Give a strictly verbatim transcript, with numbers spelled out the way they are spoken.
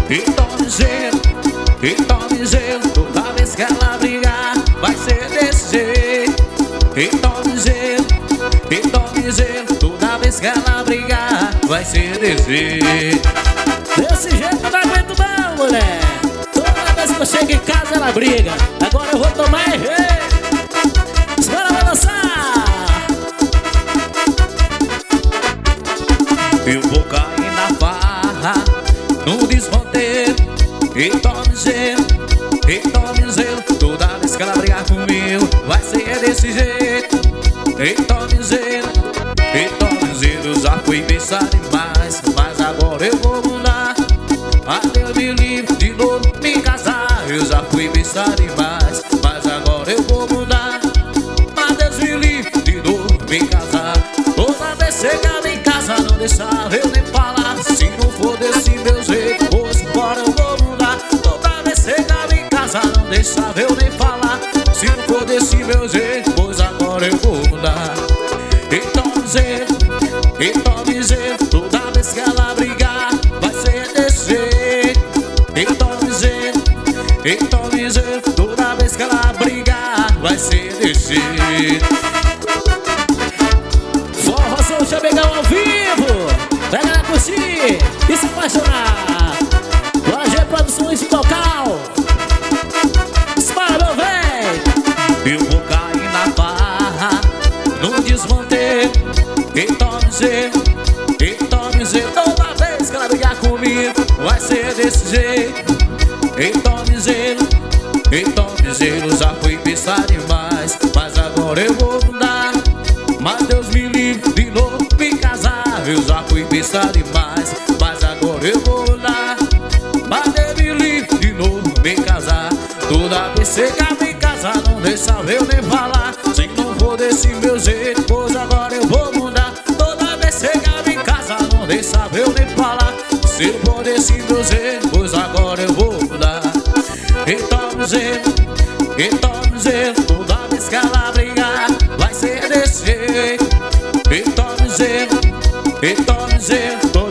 e tome gelo, e tome gelo. Toda vez que ela brigar, vai ser desse jeito. E tome gelo, e tome gelo. Toda vez que ela brigar, vai ser desse jeito. Desse jeito eu não aguento não, mulher. Toda vez que eu chego em casa ela briga. Agora eu vou tomar e rei. Bora balançar. Eu vou cair na farra, no desmonteiro. E tome gelo, e tome gelo. Toda vez que ela brigar comigo, vai ser desse jeito. E tome gelo, e tome gelo. Já fui pensar demais, mas agora eu vou mudar. Mas Deus me livre de novo me casar. Eu já fui pensar demais, mas agora eu vou mudar. Mas Deus me livre de novo me casar. Toda vez que chegava em casa não deixava eu nem falar. Se não for desse meu jeito, pois agora eu vou mudar. Toda vez que chegava em casa não deixava eu nem falar. Se não for desse meu jeito, pois agora eu vou mudar. E tome gelo, e tome gelo. Toda vez que ela brigar, vai ser desse jeito. E tome gelo, e tome gelo. Toda vez que ela brigar, vai ser desse jeito. Forrozão Chamegão ao vivo. Pega na curtir e se apaixonar. Bora G Produções de local. Dispara, meu véi. Eu vou cair na barra, no desmonteiro. E tome gelo, e tome gelo. Toda vez que ela brigar comigo, vai ser desse jeito. E tome gelo, e tome gelo. Já fui pensar demais, mas agora eu vou mudar. Mas Deus me livre de novo me casar. Eu já fui pensar demais, mas agora eu vou mudar. Mas Deus me livre de novo me casar. Toda vez que chegava em casa não deixava eu nem falar. Se não for desse meu jeito, pois agora eu vou mudar. Toda vez que chegava em casa não deixava eu nem falar. Se não for desse meu jeito, pois agora eu vou mudar. E tome gelo, e tome gelo. Toda vez que ela brigar, vai ser desse jeito. E tome gelo, e tome gelo.